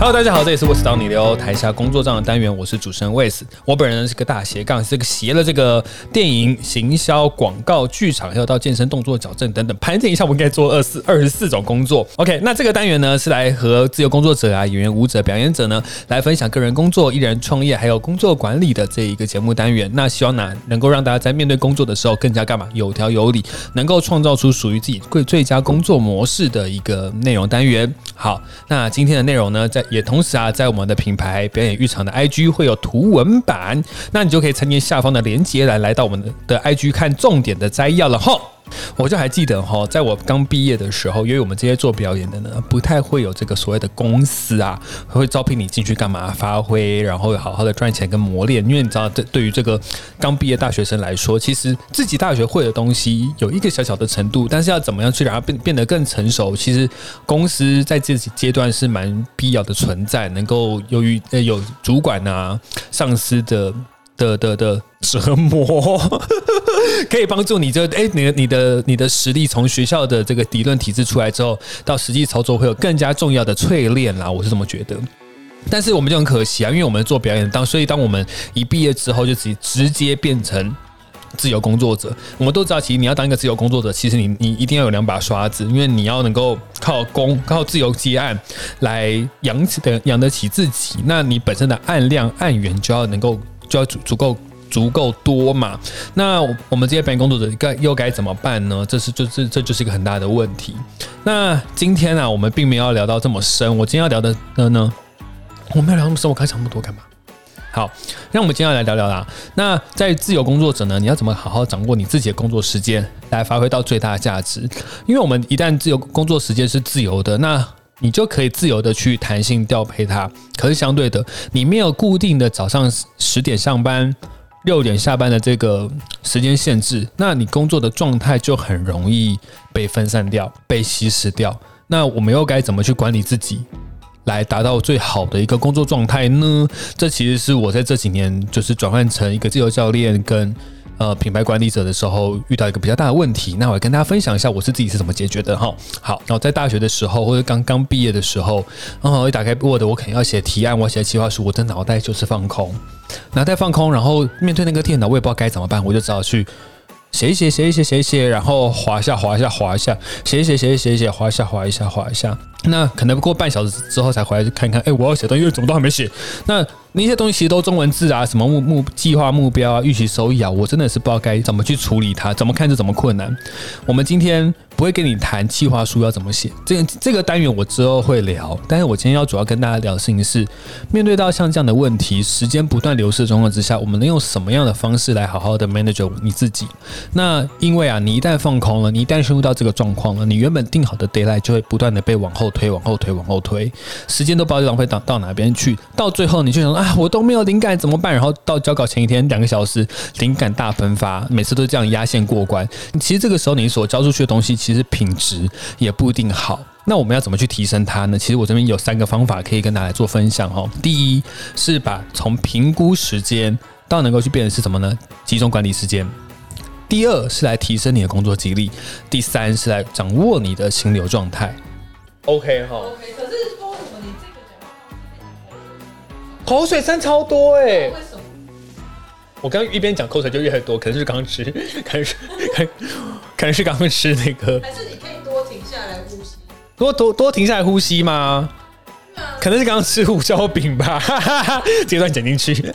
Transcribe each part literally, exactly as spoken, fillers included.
Hello， 大家好，这里是 Wes 导你聊台下工作上的单元，我是主持人 Wes。我本人是个大斜杠，是个斜了这个电影、行销、广告、剧场，还有到健身、动作矫正等等，盘点一下，我应该做二十二十四种工作。OK， 那这个单元呢是来和自由工作者啊、演员、舞者、表演者呢来分享个人工作、艺人创业还有工作管理的这一个节目单元。那希望呢能够让大家在面对工作的时候更加干嘛有条有理，能够创造出属于自己最佳工作模式的一个内容单元。好，那今天的内容呢，在也同时啊，在我们的品牌表演浴场的 I G 会有图文版，那你就可以参见下方的连结来来到我们的 I G 看重点的摘要了齁。我就还记得齁，在我刚毕业的时候，因为我们这些做表演的呢，不太会有这个所谓的公司啊，会招聘你进去干嘛发挥，然后好好的赚钱跟磨练。因为你知道，对于这个刚毕业大学生来说，其实自己大学会的东西有一个小小的程度，但是要怎么样去让它 变, 变得更成熟，其实公司在这阶段是蛮必要的存在，能够由于有主管啊、上司的。的的的折磨，可以帮助你就哎、欸，你的你的你的实力从学校的这个理论体制出来之后，到实际操作会有更加重要的淬炼啦，我是这么觉得。但是我们就很可惜啊，因为我们做表演当，所以当我们一毕业之后，就直直接变成自由工作者。我们都知道，其实你要当一个自由工作者，其实你你一定要有两把刷子，因为你要能够靠工靠自由接案来养起的养得起自己，那你本身的案量案源就要能够。就要足够足够多嘛？那我们这些表演工作者该又该怎么办呢？这是就是这就是一个很大的问题。那今天啊，我们并没有要聊到这么深。我今天要聊的呢，我们要聊那么深，我刚才讲那么多干嘛？好，让我们今天要来聊聊啦。那在自由工作者呢，你要怎么好好掌握你自己的工作时间，来发挥到最大的价值？因为我们一旦自由工作时间是自由的，那你就可以自由的去弹性调配它，可是相对的，你没有固定的早上十点上班、六点下班的这个时间限制，那你工作的状态就很容易被分散掉、被稀释掉。那我们又该怎么去管理自己，来达到最好的一个工作状态呢？这其实是我在这几年就是转换成一个自由教练跟。呃，品牌管理者的时候遇到一个比较大的问题，那我来跟大家分享一下我是自己是怎么解决的哈。好，然后在大学的时候或者刚刚毕业的时候，然后一打开 Word， 我可能要写提案，我写企划书，我的脑袋就是放空，脑袋放空，然后面对那个电脑，我也不知道该怎么办，我就只好去写一写，写一写，写一写，然后滑一下，滑一下，滑一下，写一写，写一写，写一写，滑一下，滑一下，滑一下。那可能过半小时之后才回来看看，哎、欸，我要写东西怎么都还没写。那那些东西其实都中文字啊，什么目目计划目标啊、预期收益啊，我真的是不知道该怎么去处理它，怎么看就怎么困难。我们今天不会跟你谈计划书要怎么写，这个这个单元我之后会聊，但是我今天要主要跟大家聊的事情是，面对到像这样的问题，时间不断流逝的状况之下，我们能用什么样的方式来好好的 manage 你自己？那因为啊，你一旦放空了，你一旦陷入到这个状况了，你原本定好的 deadline 就会不断的被往后推、往后推、往后推，时间都不知道浪费到到哪边去，到最后你就想说啊，我都没有灵感怎么办？然后到交稿前一天两个小时，灵感大喷发，每次都这样压线过关。其实这个时候你所交出去的东西，其实品质也不一定好。那我们要怎么去提升它呢？其实我这边有三个方法可以跟大家来做分享哦。第一是把从评估时间到能够去变成是什么呢？集中管理时间。第二是来提升你的工作激励。第三是来掌握你的心流状态。OK 哈。OK， 可是说什么你这个讲话口水声超多哎、欸。为什么？我刚一边讲口水就越来越多，可能是刚吃，可能是可能是刚吃那个。还是你可以多停下来呼吸。多多多停下来呼吸吗？可能是刚刚吃胡椒饼吧，这段剪进去。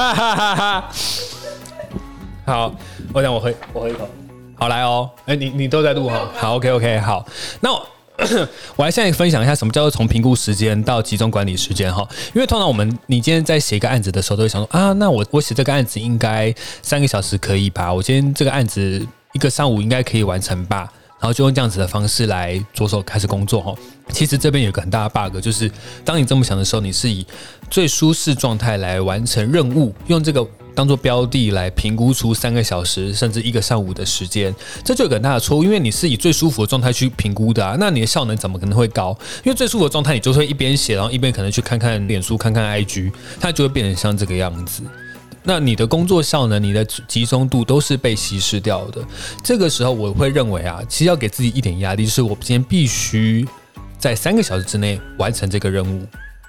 好，我想我喝我喝一口。好来哦，哎、欸、你你都在录哈，好 OK OK 好，那我。我来现在分享一下什么叫做从评估时间到集中管理时间哈，因为通常我们你今天在写一个案子的时候，都会想说啊，那我我写这个案子应该三个小时可以吧？我今天这个案子一个上午应该可以完成吧？然后就用这样子的方式来着手开始工作哈。其实这边有个很大的 bug， 就是当你这么想的时候，你是以最舒适状态来完成任务，用这个当作标的来评估出三个小时甚至一个上午的时间，这就有个很大的错误，因为你是以最舒服的状态去评估的啊，那你的效能怎么可能会高？因为最舒服的状态，你就会一边写，然后一边可能去看看脸书、看看 I G， 它就会变成像这个样子。那你的工作效能、你的集中度都是被稀释掉的。这个时候，我会认为啊，其实要给自己一点压力，就是我今天必须在三个小时之内完成这个任务。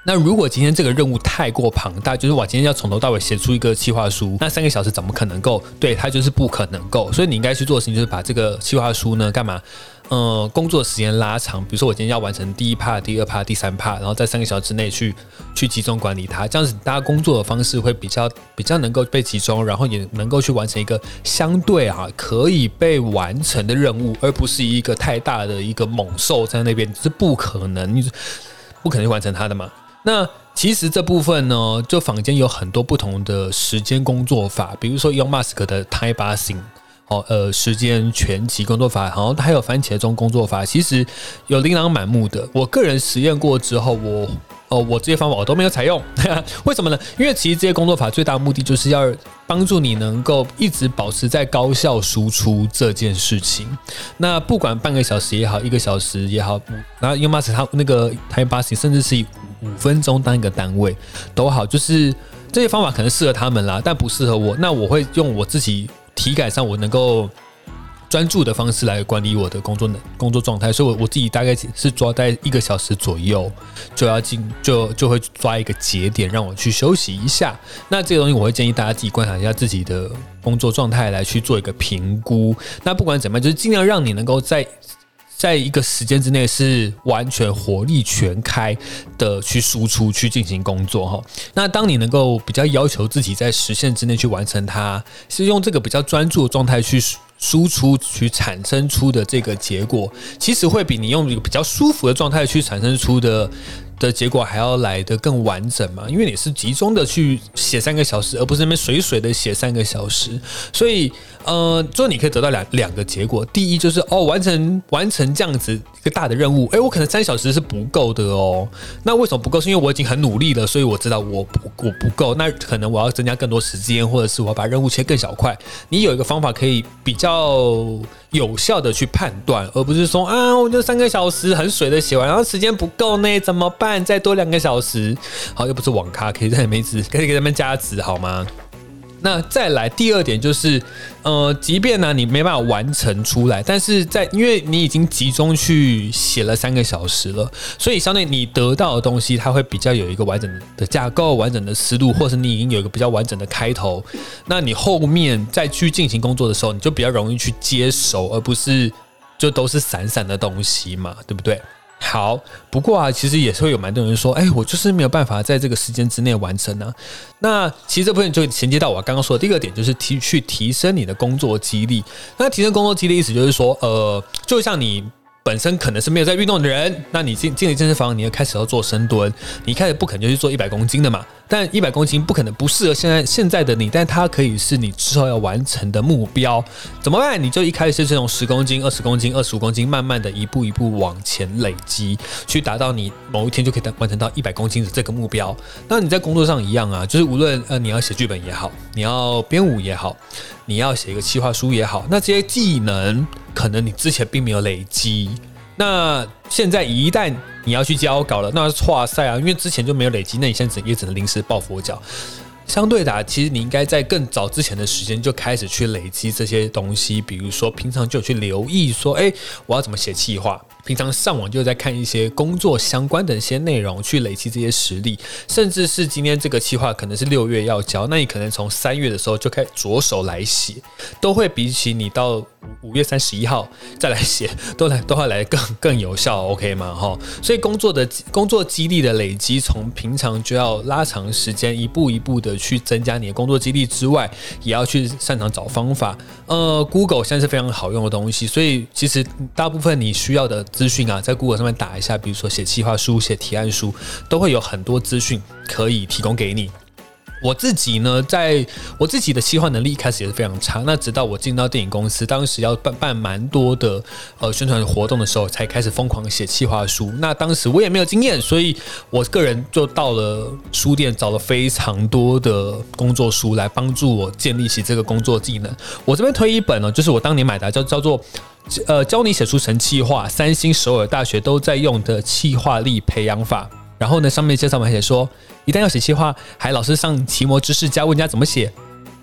那如果今天这个任务太过庞大，就是我今天要从头到尾写出一个企划书，那三个小时怎么可能够？对，它就是不可能够。所以你应该去做的事情就是把这个企划书呢干嘛？呃，工作时间拉长，比如说我今天要完成第一 part、第二 part、第三 part， 然后在三个小时之内去去集中管理它，这样子大家工作的方式会比较比较能够被集中，然后也能够去完成一个相对啊可以被完成的任务，而不是一个太大的一个猛兽在那边，是不可能不可能去完成它的嘛。那其实这部分呢，就坊间有很多不同的时间工作法，比如说 Elon Musk 的 Time Boxing。哦，呃，时间全期工作法，好像还有番茄钟工作法，其实有琳琅满目的。我个人实验过之后，我哦，我这些方法我都没有采用，为什么呢？因为其实这些工作法最大的目的就是要帮助你能够一直保持在高效输出这件事情。那不管半个小时也好，一个小时也好，然后 Elon Musk 他那个 Time Boxing 甚至是以五分钟当一个单位都好，就是这些方法可能适合他们啦，但不适合我。那我会用我自己体感上我能够专注的方式来管理我的工作工作状态，所以我我自己大概是抓在一个小时左右就要进就就会抓一个节点让我去休息一下。那这个东西我会建议大家自己观察一下自己的工作状态来去做一个评估。那不管怎么样，就是尽量让你能够在在一个时间之内是完全火力全开的去输出去进行工作哈。那当你能够比较要求自己在时限之内去完成它，是用这个比较专注的状态去输出去产生出的这个结果，其实会比你用一个比较舒服的状态去产生出的的结果还要来得更完整嘛，因为你是集中的去写三个小时，而不是那边水水的写三个小时，所以呃，最后你可以得到两两个结果。第一就是哦，完成完成这样子一个大的任务，哎，我可能三小时是不够的哦。那为什么不够？是因为我已经很努力了，所以我知道我不我不够，那可能我要增加更多时间，或者是我要把任务切更小块。你有一个方法可以比较有效的去判断，而不是说啊，我就三个小时很水的写完，然后时间不够呢，怎么办？再多两个小时，好，又不是网咖，可以在那边值，可以给他们加值好吗？那再来第二点就是，呃，即便呢你没办法完成出来，但是在因为你已经集中去写了三个小时了，所以相对你得到的东西，它会比较有一个完整的架构、完整的思路，或是你已经有一个比较完整的开头，那你后面再去进行工作的时候，你就比较容易去接手，而不是就都是散散的东西嘛，对不对？好，不过啊，其实也是会有蛮多人说，哎、欸，我就是没有办法在这个时间之内完成啊。那其实这部分就衔接到我刚刚说的第二个点，就是提去提升你的工作肌力。那提升工作肌力的意思就是说，呃，就像你本身可能是没有在运动的人，那你进进了健身房，你要开始要做深蹲，你开始不可能就去做一百公斤的嘛。但一百公斤不可能不适合现在现在的你，但它可以是你之后要完成的目标。怎么办？你就一开始是从十公斤、二十公斤、二十五公斤，慢慢的一步一步往前累积，去达到你某一天就可以完成到一百公斤的这个目标。那你在工作上一样啊，就是无论呃你要写剧本也好，你要编舞也好，你要写一个企划书也好，那这些技能可能你之前并没有累积。那现在一旦你要去交稿了，那哇塞啊，因为之前就没有累积，那你现在也只能临时抱佛脚。相对的、啊，其实你应该在更早之前的时间就开始去累积这些东西，比如说平常就有去留意说，哎、欸，我要怎么写企划，平常上网就在看一些工作相关的一些内容，去累积这些实力，甚至是今天这个企划可能是六月要交，那你可能从三月的时候就开始着手来写，都会比起你到五月三十一号再来写，都来都会来更更有效 ，OK 吗？哈，所以工作的工作肌力的累积，从平常就要拉长时间，一步一步的去增加你的工作肌力之外，也要去擅长找方法。呃 ，Google 现在是非常好用的东西，所以其实大部分你需要的资讯啊，在 Google 上面打一下，比如说写企划书、写提案书，都会有很多资讯可以提供给你。我自己呢，在我自己的企划能力一开始也是非常差，那直到我进到电影公司，当时要办办蛮多的呃宣传活动的时候，才开始疯狂写企划书。那当时我也没有经验，所以我个人就到了书店找了非常多的工作书来帮助我建立起这个工作技能。我这边推一本呢，就是我当年买的，叫叫做呃教你写出神企划，三星、首尔大学都在用的企划力培养法。然后呢，上面介绍还写说，一旦要写企划，还老师上奇摩知识家问人家怎么写，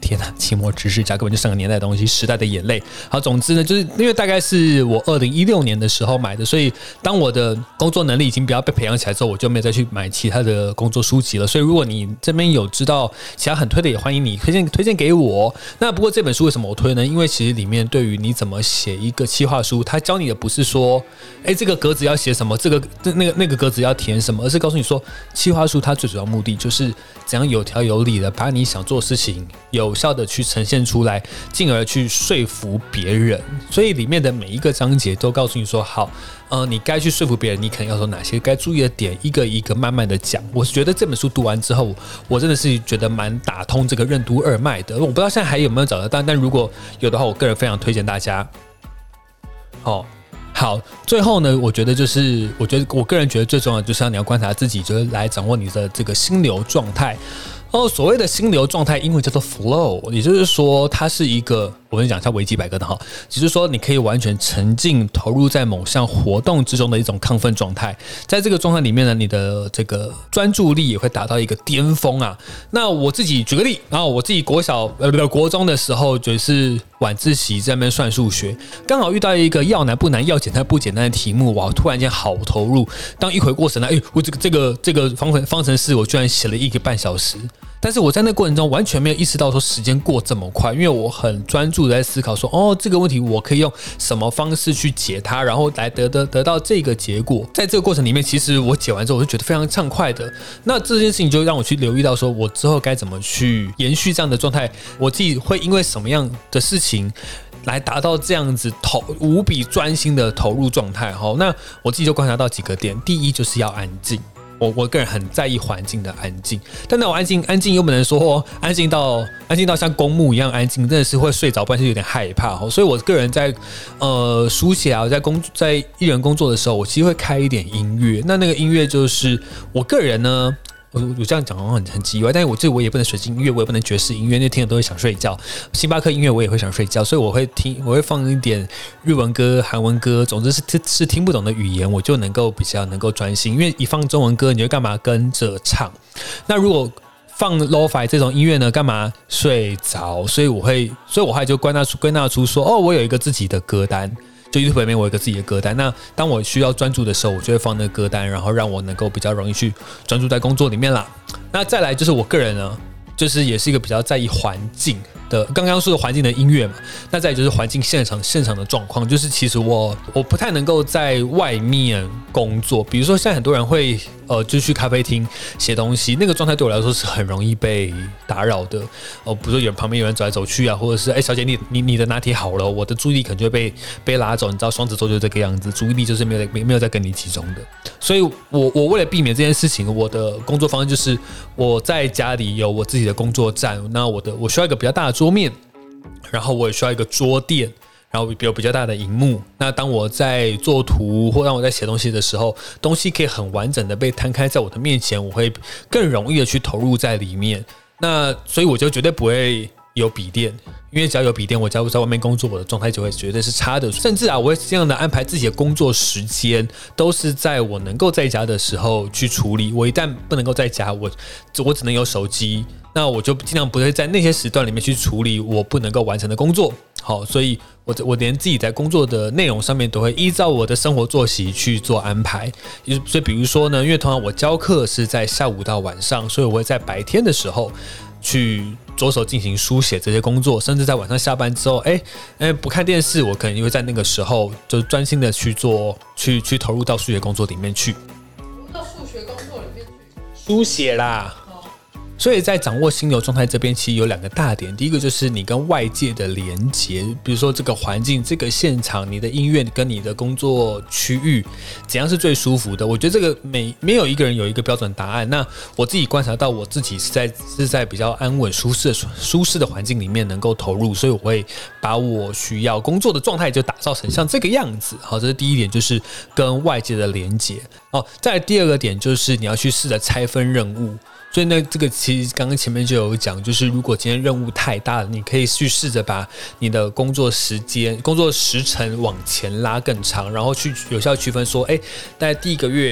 天哪，期末知识家根本就上个年代的东西，时代的眼泪。好，总之呢，就是因为大概是我二零一六年的时候买的，所以当我的工作能力已经比较被培养起来之后，我就没有再去买其他的工作书籍了。所以如果你这边有知道其他很推的，也欢迎你推荐推荐给我。那不过这本书为什么我推呢？因为其实里面对于你怎么写一个企划书，它教你的不是说，哎，这个格子要写什么，这个那个那个格子要填什么，而是告诉你说，企划书它最主要目的就是怎样有条有理的把你想做的事情有效的去呈现出来，进而去说服别人。所以里面的每一个章节都告诉你说，好，呃，你该去说服别人，你可能要说哪些该注意的点，一个一个慢慢的讲。我是觉得这本书读完之后，我真的是觉得蛮打通这个任督二脉的。我不知道现在还有没有找得到，但如果有的话，我个人非常推荐大家。好、哦。好，最后呢，我觉得就是，我觉得我个人觉得最重要的就是要你要观察自己，就是来掌握你的这个心流状态。哦，所谓的心流状态，英文叫做 flow， 也就是说，它是一个，我跟你讲一下维基百科的哈，只是说你可以完全沉浸投入在某项活动之中的一种亢奋状态。在这个状态里面呢，你的这个专注力也会达到一个巅峰啊。那我自己举个例，然后我自己国小呃不国中的时候，就是晚自习在那边算数学，刚好遇到一个要难不难、要简单不简单的题目，哇，突然间好投入。当一回过神来，哎，我这个这个这个方程方程式，我居然写了一个半小时。但是我在那过程中完全没有意识到说时间过这么快，因为我很专注的在思考说，哦，这个问题我可以用什么方式去解它，然后来得得得到这个结果。在这个过程里面，其实我解完之后，我就觉得非常畅快的。那这件事情就让我去留意到说，我之后该怎么去延续这样的状态，我自己会因为什么样的事情来达到这样子投无比专心的投入状态。好，那我自己就观察到几个点，第一就是要安静。我我个人很在意环境的安静，但那我安静安静又不能说安静到安静到像公墓一样安静，真的是会睡着，不然是有点害怕。所以我个人在呃书写啊，在工在艺人工作的时候，我其实会开一点音乐。那那个音乐就是我个人呢。我我这样讲好像很很奇怪，但是我这我也不能水晶音乐，我也不能爵士音乐，那听了都会想睡觉。星巴克音乐我也会想睡觉，所以我会听，我会放一点日文歌、韩文歌，总之是是听不懂的语言，我就能够比较能够专心。因为一放中文歌，你会干嘛跟着唱？那如果放 lo-fi 这种音乐呢，干嘛睡着？所以我会，所以我后来就归纳出归纳出说，哦，我有一个自己的歌单。就 YouTube 里面我有一个自己的歌单，那当我需要专注的时候，我就会放那个歌单，然后让我能够比较容易去专注在工作里面啦。那再来就是我个人呢，就是也是一个比较在意环境的，刚刚说的环境的音乐嘛，那再来就是环境现场现场的状况，就是其实我我不太能够在外面工作，比如说现在很多人会呃就去咖啡厅写东西，那个状态对我来说是很容易被打扰的。哦、呃，比如说有人旁边有人走来走去啊，或者是哎、欸、小姐你你你的拿铁好了，我的注意力可能就会被被拉走，你知道双子座就是这个样子，注意力就是没有没没有在跟你集中的。所以我我为了避免这件事情，我的工作方式就是我在家里有我自己的工作站，那我的我需要一个比较大的桌面，然后我也需要一个桌垫。然后有比较大的萤幕，那当我在做图或当我在写东西的时候，东西可以很完整的被摊开在我的面前，我会更容易的去投入在里面。那所以我就绝对不会有笔电，因为只要有笔电，我假如在外面工作，我的状态就会绝对是差的。甚至啊，我会这样的安排自己的工作时间，都是在我能够在家的时候去处理。我一旦不能够在家，我我只能有手机，那我就尽量不会在那些时段里面去处理我不能够完成的工作。好，所以我我连自己在工作的内容上面都会依照我的生活作息去做安排。所以比如说呢，因为通常我教课是在下午到晚上，所以我会在白天的时候去着手进行书写这些工作，甚至在晚上下班之后，哎、欸，不看电视，我可能会在那个时候就专心的去做，去去投入到数学工作里面去。 投入到数学工作里面去， 书写啦。所以在掌握心流状态这边，其实有两个大点。第一个就是你跟外界的连结，比如说这个环境、这个现场、你的音乐跟你的工作区域，怎样是最舒服的？我觉得这个没没有一个人有一个标准答案。那我自己观察到，我自己是在是在比较安稳、舒适的舒适的环境里面能够投入，所以我会把我需要工作的状态就打造成像这个样子。好，这是第一点，就是跟外界的连结。哦，再来第二个点就是你要去试着拆分任务。所以呢，这个其实刚刚前面就有讲，就是如果今天任务太大了，你可以去试着把你的工作时间、工作时程往前拉更长，然后去有效区分说，哎，在第一个月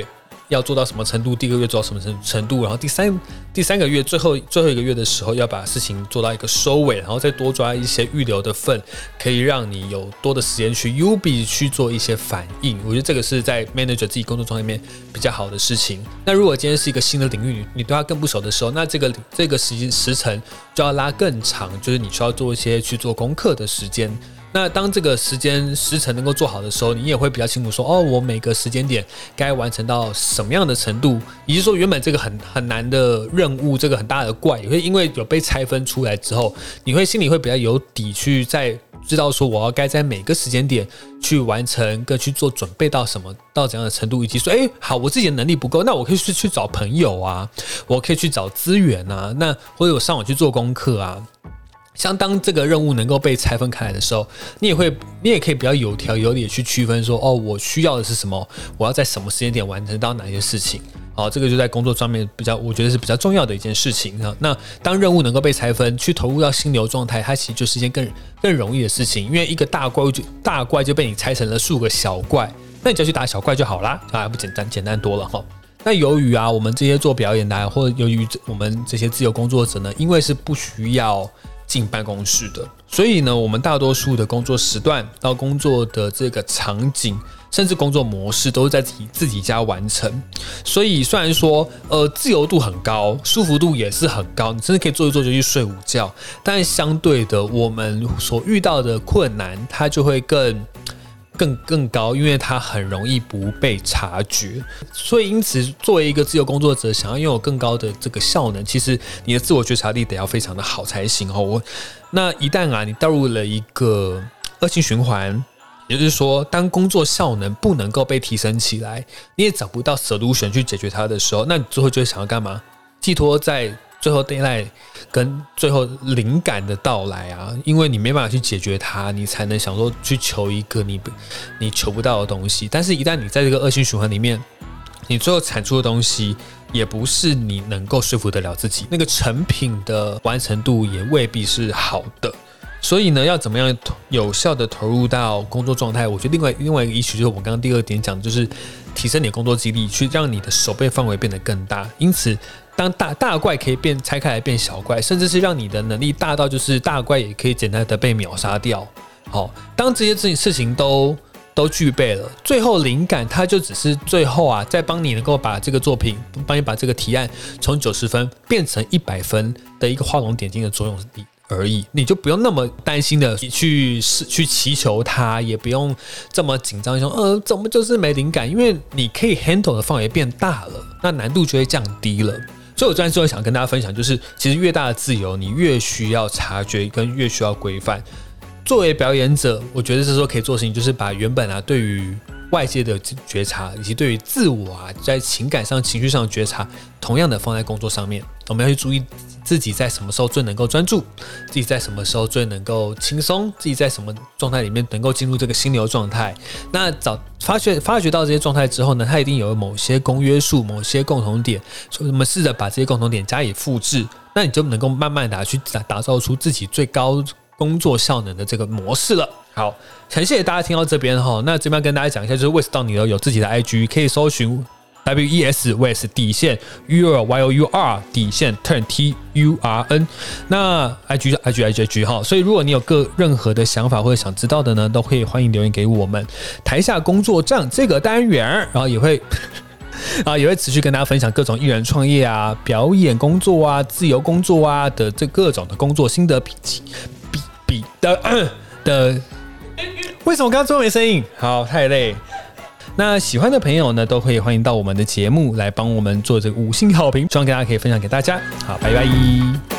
要做到什么程度，第一个月做到什么程度，然后第三第三个月最后最后一个月的时候要把事情做到一个收尾，然后再多抓一些预留的份，可以让你有多的时间去 U B 去做一些反应。我觉得这个是在 manager 自己工作状态里面比较好的事情。那如果今天是一个新的领域，你对它更不熟的时候，那这个这个时时程就要拉更长，就是你需要做一些去做功课的时间。那当这个时间时程能够做好的时候，你也会比较清楚说，哦，我每个时间点该完成到什么样的程度，以及说原本这个很很难的任务，这个很大的怪，也会因为有被拆分出来之后，你会心里会比较有底，去在知道说我要该在每个时间点去完成跟去做准备到什么到怎样的程度，以及说，哎，好，我自己的能力不够，那我可以去去找朋友啊，我可以去找资源啊，那或者我上网去做功课啊。像当这个任务能够被拆分开来的时候，你也会，你也可以比较有条有理的去区分说，哦，我需要的是什么，我要在什么时间点完成到哪些事情。好，这个就在工作上面比较，我觉得是比较重要的一件事情。那当任务能够被拆分，去投入到心流状态，它其实就是一件更更容易的事情，因为一个大怪就大怪就被你拆成了数个小怪，那你就去打小怪就好啦，啊，不简单简单多了哈。那由于啊，我们这些做表演的、啊，或者由于我们这些自由工作者呢，因为是不需要进办公室的，所以呢，我们大多数的工作时段到工作的这个场景，甚至工作模式都是在自己自己家完成。所以虽然说，呃，自由度很高，舒服度也是很高，你甚至可以做一做就去睡午觉，但相对的，我们所遇到的困难，它就会更。更更高，因为它很容易不被察觉，所以因此作为一个自由工作者，想要拥有更高的这个效能，其实你的自我觉察力得要非常的好才行哦。我那一旦啊，你掉入了一个恶性循环，也就是说，当工作效能不能够被提升起来，你也找不到 solution 去解决它的时候，那你最后就会想要干嘛？寄托在最后 deadline 跟最后灵感的到来啊，因为你没办法去解决它，你才能想说去求一个你你求不到的东西。但是，一旦你在这个恶性循环里面，你最后产出的东西也不是你能够说服得了自己，那个成品的完成度也未必是好的。所以呢，要怎么样有效的投入到工作状态？我觉得另外另外一个issue就是我刚刚第二点讲的，就是提升你的工作肌力，去让你的手背范围变得更大。因此，当大大怪可以变拆开来变小怪，甚至是让你的能力大到就是大怪也可以简单的被秒杀掉。好，当这些事情都都具备了，最后灵感它就只是最后啊，再帮你能够把这个作品，帮你把这个提案从九十分变成一百分的一个画龙点睛的作用而已，你就不用那么担心的去去祈求它，也不用这么紧张说，呃，怎么就是没灵感？因为你可以 handle 的范围变大了，那难度就会降低了。所以我这最后想跟大家分享，就是其实越大的自由，你越需要察觉，跟越需要规范。作为表演者，我觉得这时候可以做的事情，就是把原本啊对于外界的觉察，以及对于自我啊在情感上、情绪上的觉察，同样的放在工作上面。我们要去注意自己在什么时候最能够专注，自己在什么时候最能够轻松，自己在什么状态里面能够进入这个心流状态。那早发觉发觉到这些状态之后呢，它一定有某些公约数、某些共同点，所以我们试着把这些共同点加以复制，那你就能够慢慢的去打造出自己最高工作效能的这个模式了。好，很谢谢大家听到这边哈。那这边跟大家讲一下，就是 Wes 到你有自己的 I G， 可以搜寻 W E S Wes 底线 U R Y O U R 底线 Turn T U R N。那 I G I G I G I G 哈，所以如果你有个任何的想法或者想知道的呢，都可以欢迎留言给我们。台下工作站这个单元，然后也会。啊，也会持续跟大家分享各种艺人创业啊、表演工作啊、自由工作啊的这各种的工作心得笔记、笔笔的的。为什么刚刚最后没声音？好，太累。那喜欢的朋友呢，都可以欢迎到我们的节目来帮我们做这个五星好评，希望大家可以分享给大家。好，拜拜。